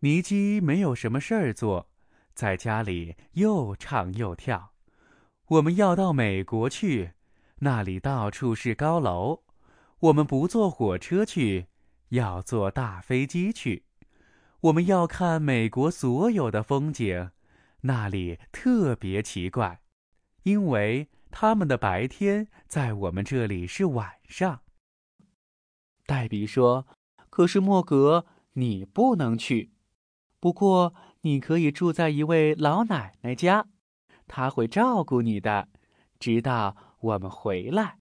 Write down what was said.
尼基没有什么事儿做，在家里又唱又跳。我们要到美国去，那里到处是高楼。我们不坐火车去，要坐大飞机去。我们要看美国所有的风景，那里特别奇怪，因为他们的白天在我们这里是晚上。黛比说：“可是莫格，你不能去。不过你可以住在一位老奶奶家，她会照顾你的，直到我们回来。”